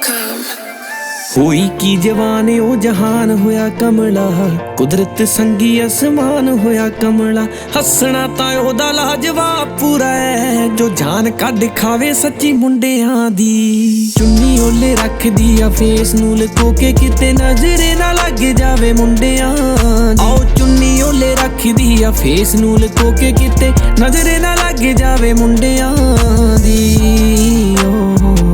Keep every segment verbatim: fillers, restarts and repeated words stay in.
com। ਹੋਈ ਕੀ ਜਵਾਨ ਉਹ ਜਹਾਨ ਹੋਇਆ ਕਮਲਾ, ਕੁਦਰਤ ਸੰਗੀ ਅਸਮਾਨ ਹੋਇਆ ਕਮਲਾ। ਹੱਸਣਾ ਤਾਂ ਉਹਦਾ ਲਾਜਵਾਬ ਪੂਰਾ ਹੈ, ਜੋ ਜਾਨ ਕੱਢ ਖਾਵੇ ਸੱਚੀ ਮੁੰਡਿਆਂ ਦੀ। ਚੁੰਨੀ ਓਲੇ ਰੱਖਦੀ ਆ ਫੇਸ ਨੂੰ ਲੁਕੋ ਕੇ, ਕਿਤੇ ਨਜ਼ਰੇ ਨਾ ਲੱਗ ਜਾਵੇ ਮੁੰਡਿਆਂ ਦੀ। ਆਓ ਚੁੰਨੀ ਓਲੇ ਰੱਖਦੀ ਆ ਫੇਸ ਨੂੰ ਲੁਕੋ ਕੇ, ਕਿਤੇ ਨਜ਼ਰੇ ਨਾ ਲੱਗ ਜਾਵੇ ਮੁੰਡਿਆਂ ਦੀ। ਓ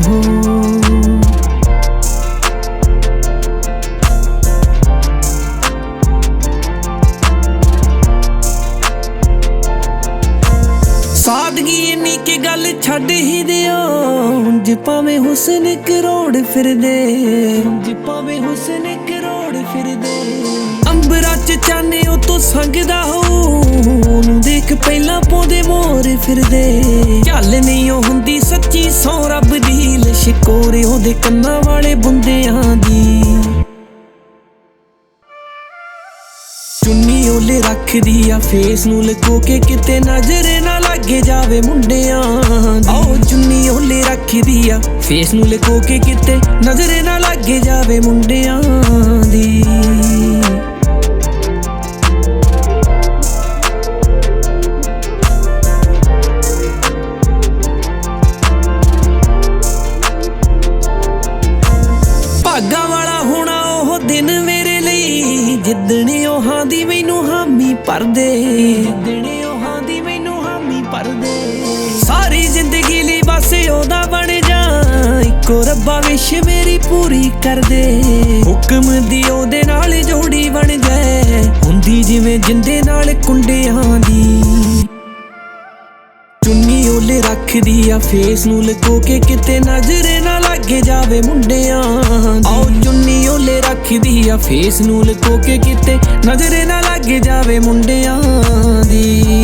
ਸਾਦਗੀ ਇੰਨੀ ਕਿ ਗੱਲ ਛੱਡ ਹੀ ਦਿਓ, ਉਂਝ ਭਾਵੇਂ ਹੁਸਨ ਕਰੋੜ ਫਿਰਦੇ, ਉਂਝ ਭਾਵੇਂ ਹੁਸਨ ਕਰੋੜ ਫਿਰਦੇ। ਅੰਬਰਾਂ ਚ ਚਾਨੇ ਉਹ ਤੋਂ ਸੰਗਦਾ ਹੋ, ਉਹਨੂੰ ਦੇਖ ਪਹਿਲਾਂ ਪਾਉਂਦੇ ਮੋਰ ਫਿਰਦੇ। ਚੱਲ ਨਹੀਂ ਉਹ ਹੁੰਦੀ ਸੱਚੀ ਸੌ ਰੱਬ ਦੀ, ਲਸ਼ਕੋਰੇ ਉਹਦੇ ਕੰਨਾਂ ਵਾਲੇ ਬੁੰਦਿਆਂ ਦੀ। ਚੁੰਨੀ ਓਲੇ ਰੱਖਦੀ ਆ ਫੇਸ ਨੂੰ ਲੁਕੋ ਕੇ, ਕਿਤੇ ਨਜ਼ਰੇ ਨਾ ਲੱਗੇ ਜਾਵੇ ਮੁੰਡਿਆਂ ਦੀ। ਆਓ ਚੁੰਨੀ ਓਲੇ ਰੱਖਦੀ ਆ ਫੇਸ ਨੂੰ ਲੁਕੋ ਕੇ, ਕਿਤੇ ਨਜ਼ਰੇ ਨਾ ਲੱਗੇ ਜਾਵੇ ਮੁੰਡਿਆਂ ਦੀ। ਭਾਗਾਂ ਵਾਲਾ ਹੋਣਾ ਉਹ ਦਿਨ ਮੇਰੇ ਲਈ, ਜਿੱਦਣ ਉਹਾਂ ਦੀ ਮੈਨੂੰ ਹਾਮੀ ਭਰਦੇ, ਜਿੱਦਣ ਉਹਾਂ ਦੀ ਮੈਨੂੰ ਹਾਮੀ ਭਰਦੇ। ਸਾਰੀ ਜ਼ਿੰਦਗੀ ਲਈ ਬਸ ਉਹਦਾ ਬਣ ਜਾ, ਇੱਕੋ ਰੱਬਾ ਵਿਸ਼ ਮੇਰੀ ਪੂਰੀ ਕਰਦੇ। ਹੁਕਮ ਦੀ ਉਹਦੇ ਨਾਲ ਜੋੜੀ ਬਣ ਜਾਏ, ਹੁੰਦੀ ਜਿਵੇਂ ਜਿੰਦੇ ਨਾਲ ਕੁੰਡਿਆਂ ਦੀ। ਚੁੰਨੀ ਓਲੇ ਰੱਖਦੀ ਆ ਫੇਸ ਨੂੰ ਲੁਕੋ ਕੇ, ਕਿਤੇ ਨਜ਼ਰੇ ਨਾ ਲੱਗੇ ਜਾਵੇ ਮੁੰਡਿਆਂ ਦੀ। ਆਓ ਚੁੰਨੀ ਓਲੇ ਰੱਖਦੀ ਆ ਫੇਸ ਨੂੰ ਲੁਕੋ ਕੇ, ਕਿਤੇ ਨਜ਼ਰੇ ਨਾ ਲੱਗੇ ਜਾਵੇ ਮੁੰਡਿਆਂ ਦੀ।